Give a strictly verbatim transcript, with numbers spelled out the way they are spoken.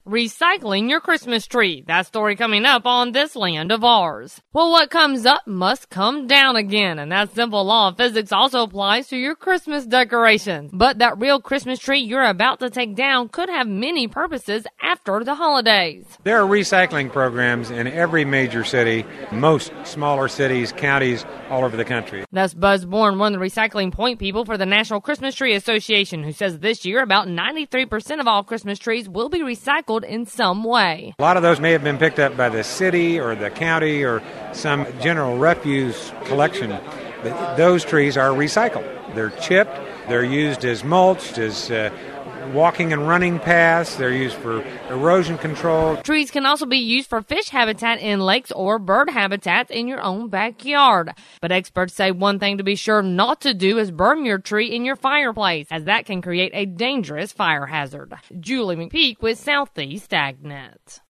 Recycling your Christmas tree. That story coming up on This Land of Ours. Well, what comes up must come down again, and that simple law of physics also applies to your Christmas decorations. But that real Christmas tree you're about to take down could have many purposes after the holidays. There are recycling programs in every major city, most smaller cities, counties, all over the country. That's Buzz Bourne, one of the recycling point people for the National Christmas Tree Association, who says this year about ninety-three percent of all Christmas trees will be recycled in some way. A lot of those may have been picked up by the city or the county or some general refuse collection. Those trees are recycled. They're chipped, they're used as mulch, as uh, walking and running paths, they're used for erosion control. Trees can also be used for fish habitat in lakes or bird habitats in your own backyard. But experts say one thing to be sure not to do is burn your tree in your fireplace, as that can create a dangerous fire hazard. Julie McPeak with Southeast AgNet.